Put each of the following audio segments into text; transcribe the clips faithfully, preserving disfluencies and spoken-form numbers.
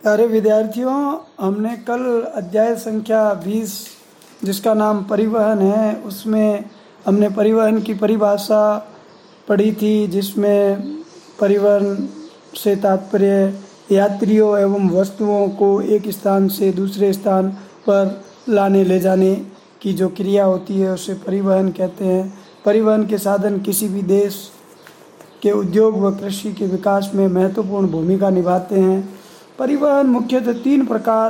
प्यारे विद्यार्थियों, हमने कल अध्याय संख्या बीस जिसका नाम परिवहन है, उसमें हमने परिवहन की परिभाषा पढ़ी थी, जिसमें परिवहन से तात्पर्य यात्रियों एवं वस्तुओं को एक स्थान से दूसरे स्थान पर लाने ले जाने की जो क्रिया होती है उसे परिवहन कहते हैं। परिवहन के साधन किसी भी देश के उद्योग व कृषि के विकास में महत्वपूर्ण भूमिका निभाते हैं। परिवहन मुख्यतः तीन प्रकार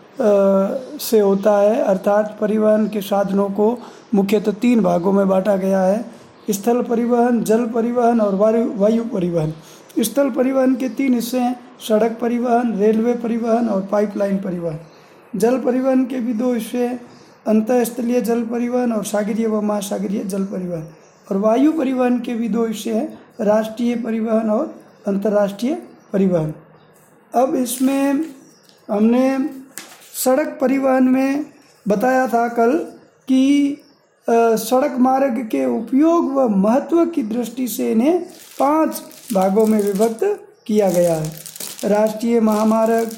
आ, से होता है, अर्थात परिवहन के साधनों को मुख्यतः तीन भागों में बांटा गया है: स्थल परिवहन, जल परिवहन और वायु वायु परिवहन। स्थल परिवहन के तीन हिस्से हैं: सड़क परिवहन, रेलवे परिवहन और पाइपलाइन परिवहन। जल परिवहन के भी दो हिस्से हैं: अंतःस्थलीय जल परिवहन और सागरीय व महासागरीय जल परिवहन। और वायु परिवहन के भी दो हिस्से हैं: राष्ट्रीय परिवहन और अंतर्राष्ट्रीय परिवहन। अब इसमें हमने सड़क परिवहन में बताया था कल कि आ, सड़क मार्ग के उपयोग व महत्व की दृष्टि से इन्हें पांच भागों में विभक्त किया गया है। राष्ट्रीय महामार्ग,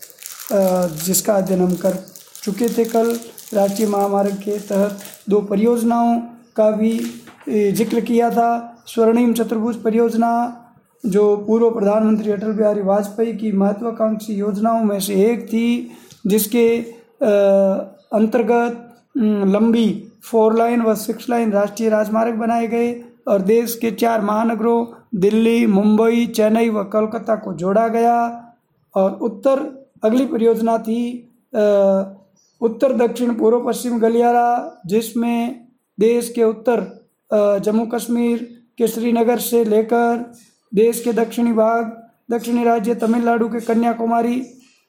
जिसका अध्ययन हम कर चुके थे कल। राष्ट्रीय महामार्ग के तहत दो परियोजनाओं का भी जिक्र किया था। स्वर्णिम चतुर्भुज परियोजना, जो पूर्व प्रधानमंत्री अटल बिहारी वाजपेयी की महत्वाकांक्षी योजनाओं में से एक थी, जिसके अंतर्गत लंबी फोर लाइन व सिक्स लाइन राष्ट्रीय राजमार्ग बनाए गए और देश के चार महानगरों दिल्ली, मुंबई, चेन्नई व कोलकाता को जोड़ा गया। और उत्तर अगली परियोजना थी उत्तर दक्षिण पूर्व पश्चिम गलियारा, जिसमें देश के उत्तर जम्मू कश्मीर के श्रीनगर से लेकर देश के दक्षिणी भाग दक्षिणी राज्य तमिलनाडु के कन्याकुमारी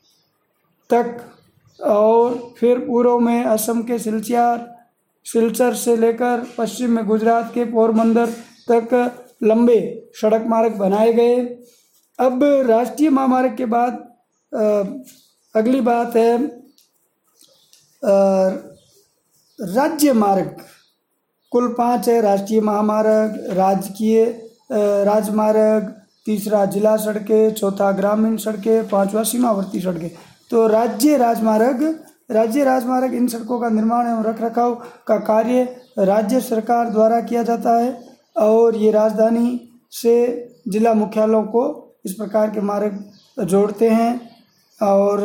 तक, और फिर पूर्व में असम के सिलचर सिलचर से लेकर पश्चिम में गुजरात के पोरबंदर तक लंबे सड़क मार्ग बनाए गए। अब राष्ट्रीय महामार्ग के बाद आ, अगली बात है आ, राज्य मार्ग। कुल पांच है: राष्ट्रीय महामार्ग, राजकीय राजमार्ग, तीसरा जिला सड़कें, चौथा ग्रामीण सड़कें, पांचवा सीमावर्ती सड़कें। तो राज्य राजमार्ग राज्य राजमार्ग इन सड़कों का निर्माण एवं रख रखाव का कार्य राज्य सरकार द्वारा किया जाता है और ये राजधानी से जिला मुख्यालयों को इस प्रकार के मार्ग जोड़ते हैं। और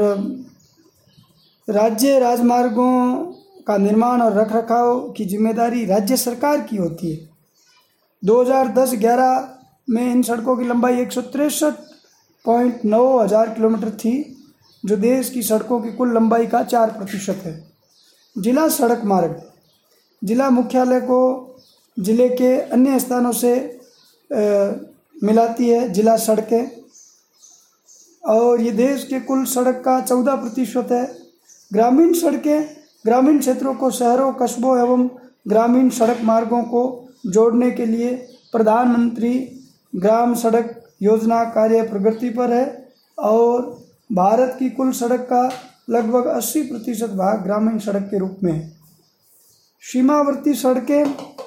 राज्य राजमार्गों का निर्माण और रख रखाव की जिम्मेदारी राज्य सरकार की होती है। दो हज़ार दस ग्यारह में इन सड़कों की लंबाई एक सौ तिरसठ पॉइंट नौ हज़ार किलोमीटर थी, जो देश की सड़कों की कुल लंबाई का चार प्रतिशत है। जिला सड़क मार्ग जिला मुख्यालय को जिले के अन्य स्थानों से आ, मिलाती है जिला सड़कें, और ये देश के कुल सड़क का चौदह प्रतिशत है। ग्रामीण सड़कें ग्रामीण क्षेत्रों को शहरों, कस्बों एवं ग्रामीण सड़क मार्गों को जोड़ने के लिए प्रधानमंत्री ग्राम सड़क योजना कार्य प्रगति पर है और भारत की कुल सड़क का लगभग अस्सी प्रतिशत भाग ग्रामीण सड़क के रूप में है। सीमावर्ती सड़कें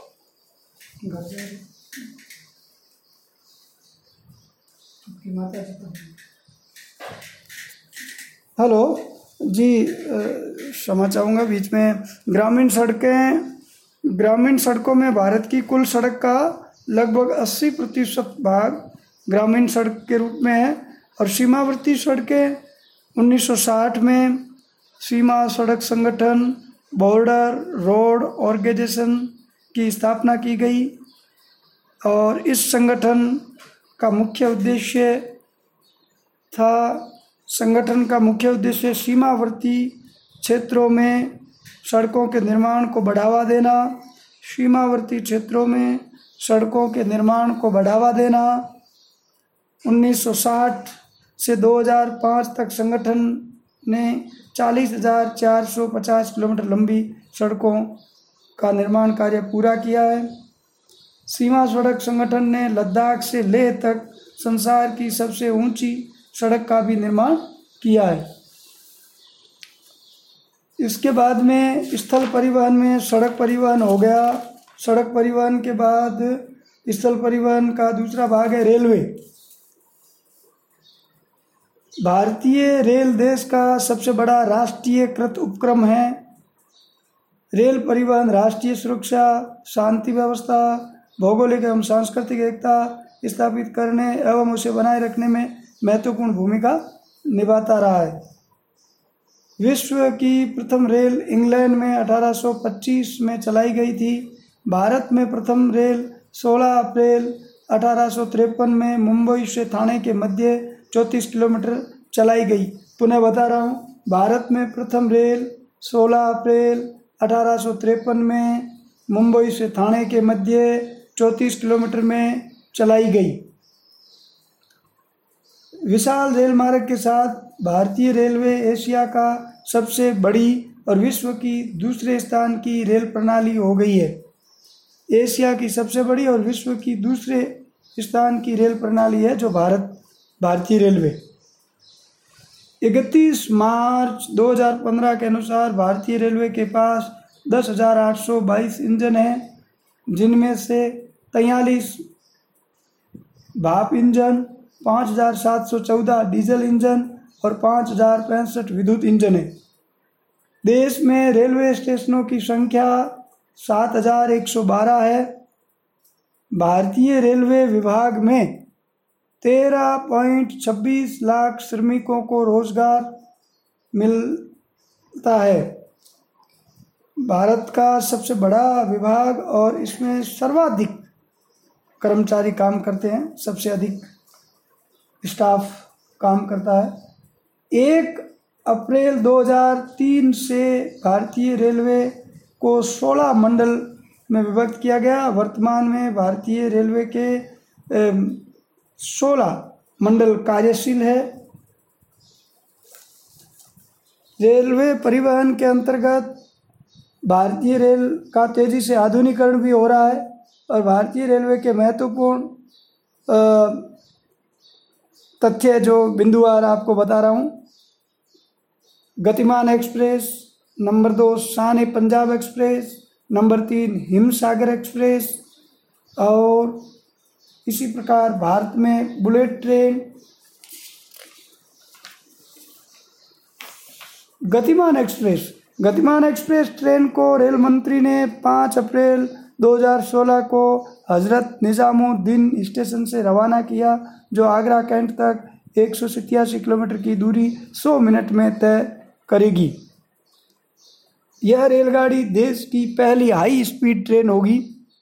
हेलो जी, क्षमा चाहूँगा बीच में। ग्रामीण सड़कें ग्रामीण सड़कों में भारत की कुल सड़क का लगभग अस्सी प्रतिशत भाग ग्रामीण सड़क के रूप में है। और सीमावर्ती सड़कें उन्नीस सौ साठ में सीमा सड़क संगठन बॉर्डर रोड ऑर्गेनाइजेशन की स्थापना की गई और इस संगठन का मुख्य उद्देश्य था संगठन का मुख्य उद्देश्य सीमावर्ती क्षेत्रों में सड़कों के निर्माण को बढ़ावा देना सीमावर्ती क्षेत्रों में सड़कों के निर्माण को बढ़ावा देना। उन्नीस सौ साठ से दो हज़ार पाँच तक संगठन ने चालीस हज़ार चार सौ पचास किलोमीटर लंबी सड़कों का निर्माण कार्य पूरा किया है। सीमा सड़क संगठन ने लद्दाख से लेह तक संसार की सबसे ऊंची सड़क का भी निर्माण किया है। इसके बाद में स्थल परिवहन में सड़क परिवहन हो गया। सड़क परिवहन के बाद स्थल परिवहन का दूसरा भाग है रेलवे। भारतीय रेल देश का सबसे बड़ा राष्ट्रीयकृत उपक्रम है। रेल परिवहन राष्ट्रीय सुरक्षा, शांति व्यवस्था, भौगोलिक एवं सांस्कृतिक एकता स्थापित करने एवं उसे बनाए रखने में महत्वपूर्ण भूमिका निभाता रहा है। विश्व की प्रथम रेल इंग्लैंड में अठारह सौ पच्चीस में चलाई गई थी। भारत में प्रथम रेल सोलह अप्रैल अठारह सौ तिरपन में मुंबई से ठाणे के मध्य चौंतीस किलोमीटर चलाई गई। पुनः बता रहा हूँ, भारत में प्रथम रेल सोलह अप्रैल अठारह सौ तिरपन में मुंबई से ठाणे के मध्य चौंतीस किलोमीटर में चलाई गई। विशाल रेल मार्ग के साथ भारतीय रेलवे एशिया का सबसे बड़ी और विश्व की दूसरे स्थान की रेल प्रणाली हो गई है। एशिया की सबसे बड़ी और विश्व की दूसरे स्थान की रेल प्रणाली है जो भारत भारतीय रेलवे। इकतीस मार्च दो हज़ार पंद्रह के अनुसार भारतीय रेलवे के पास दस हज़ार आठ सौ बाईस इंजन हैं, जिनमें से तैंतालीस भाप इंजन, पाँच हज़ार सात सौ चौदह डीजल इंजन और पाँच हज़ार पैंसठ विद्युत इंजन है। देश में रेलवे स्टेशनों की संख्या सात हज़ार एक सौ बारह है। भारतीय रेलवे विभाग में तेरह पॉइंट छब्बीस लाख श्रमिकों को रोजगार मिलता है। भारत का सबसे बड़ा विभाग और इसमें सर्वाधिक कर्मचारी काम करते हैं, सबसे अधिक स्टाफ काम करता है। एक अप्रैल दो हज़ार तीन से भारतीय रेलवे को सोलह मंडल में विभक्त किया गया। वर्तमान में भारतीय रेलवे के सोलह मंडल कार्यशील है। रेलवे परिवहन के अंतर्गत भारतीय रेल का तेजी से आधुनिकीकरण भी हो रहा है और भारतीय रेलवे के महत्वपूर्ण तथ्य जो बिंदुवार आपको बता रहा हूँ। गतिमान एक्सप्रेस, नंबर दो शान ए पंजाब एक्सप्रेस, नंबर तीन हिमसागर एक्सप्रेस और इसी प्रकार भारत में bullet train. Gatiman express Gatiman express train को रेल मंत्री ने पाँच अप्रैल दो हज़ार सोलह को हजरत निजामुद्दीन स्टेशन से रवाना किया, जो आगरा कैंट तक एक सौ सत्तासी किलोमीटर की दूरी सौ मिनट में तय करेगी। यह रेलगाड़ी देश की पहली हाई स्पीड ट्रेन होगी।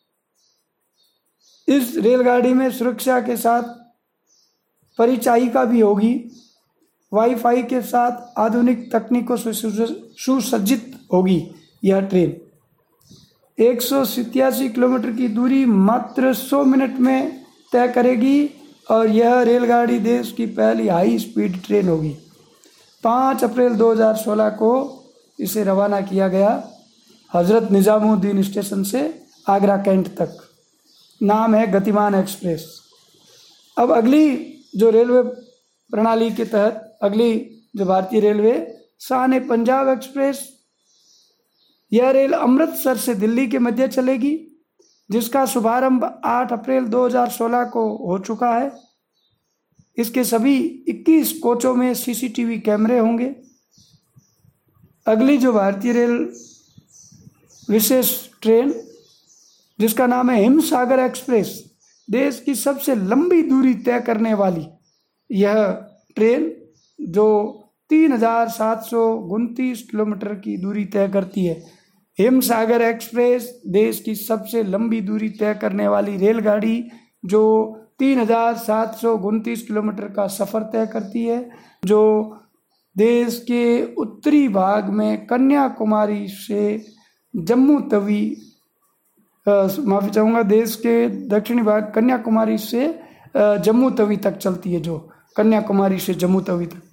इस रेलगाड़ी में सुरक्षा के साथ परिचायिका भी होगी। वाईफाई के साथ आधुनिक तकनीकों से सुसज्जित होगी। यह ट्रेन एक सौ सत्तासी किलोमीटर की दूरी मात्र सौ मिनट में तय करेगी और यह रेलगाड़ी देश की पहली हाई स्पीड ट्रेन होगी। पाँच अप्रैल दो हज़ार सोलह को इसे रवाना किया गया हजरत निजामुद्दीन स्टेशन से आगरा कैंट तक। नाम है गतिमान एक्सप्रेस। अब अगली जो रेलवे प्रणाली के तहत अगली जो भारतीय रेलवे शान ए पंजाब एक्सप्रेस, यह रेल अमृतसर से दिल्ली के मध्य चलेगी, जिसका शुभारंभ आठ अप्रैल दो हज़ार सोलह को हो चुका है। इसके सभी इक्कीस कोचों में सीसीटीवी कैमरे होंगे। अगली जो भारतीय रेल विशेष ट्रेन जिसका नाम है हिमसागर एक्सप्रेस, देश की सबसे लंबी दूरी तय करने वाली यह ट्रेन जो तीन हजार सात सौ उनतीस किलोमीटर की दूरी तय करती है। हिमसागर एक्सप्रेस देश की सबसे लंबी दूरी तय करने वाली रेलगाड़ी जो तीन हजार सात सौ उनतीस किलोमीटर का सफ़र तय करती है, जो देश के उत्तरी भाग में कन्याकुमारी से जम्मू तवी माफ़ी चाहूँगा देश के दक्षिणी भाग कन्याकुमारी से जम्मू तवी तक चलती है, जो कन्याकुमारी से जम्मू तवी तक।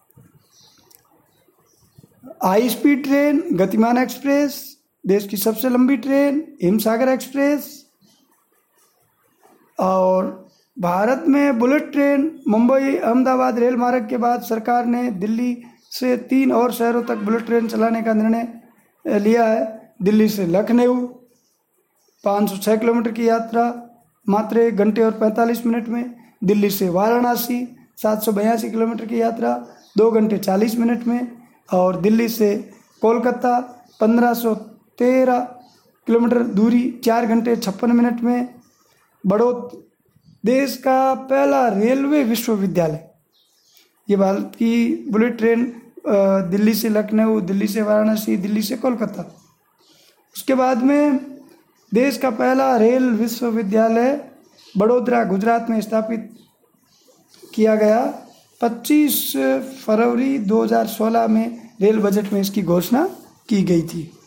High speed train Gatiman express, देश की सबसे लंबी ट्रेन हिमसागर एक्सप्रेस। और भारत में bullet train Mumbai Ahmedabad rail मार्ग के बाद सरकार ने दिल्ली से तीन और शहरों तक बुलेट ट्रेन चलाने का निर्णय लिया है। दिल्ली से लखनऊ पाँच सौ छः किलोमीटर की यात्रा मात्र एक घंटे और पैंतालीस मिनट में, दिल्ली से वाराणसी सात सौ बयासी किलोमीटर की यात्रा दो घंटे चालीस मिनट में, और दिल्ली से कोलकाता पंद्रह सौ तेरह किलोमीटर दूरी चार घंटे छप्पन मिनट में। बड़ौदा देश का पहला रेलवे विश्वविद्यालय, ये भारत की बुलेट ट्रेन दिल्ली से लखनऊ, दिल्ली से वाराणसी, दिल्ली से कोलकाता। उसके बाद में देश का पहला रेल विश्वविद्यालय बड़ोदरा गुजरात में स्थापित किया गया। पच्चीस फरवरी दो हज़ार सोलह में रेल बजट में इसकी घोषणा की गई थी।